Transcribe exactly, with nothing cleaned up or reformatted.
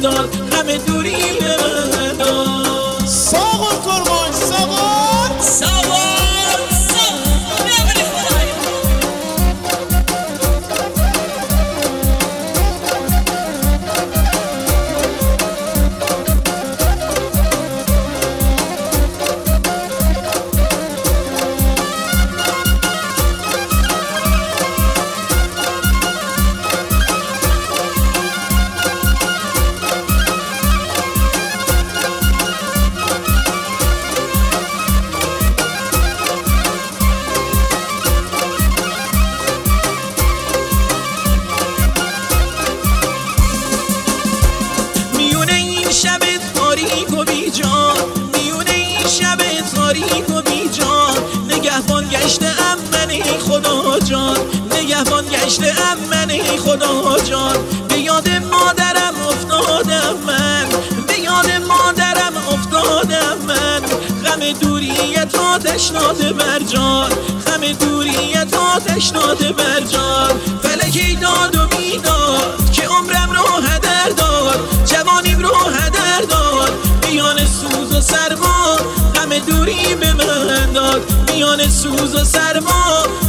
داد، غم دوری به من داد. ساغر کرمان ساغر ساغر ساغر نمیری خدای شب تاریک و بیجان، میونه این شب تاریک و بیجان، نگهبان گشته ام من ای خدا جان، نگهبان گشته ام من ای خدا جان. به یاد مادرم افتادم من، به یاد مادرم افتادم من، غم دوریت آتش ناده بر جان، غم دوریت آتش ناده بر جان. فلکی داد و بیداد که عمرم رو هدر داد، جوانیم رو هدر داد، میان سوز و سرما غم دوری به من داد، میان سوز و سرما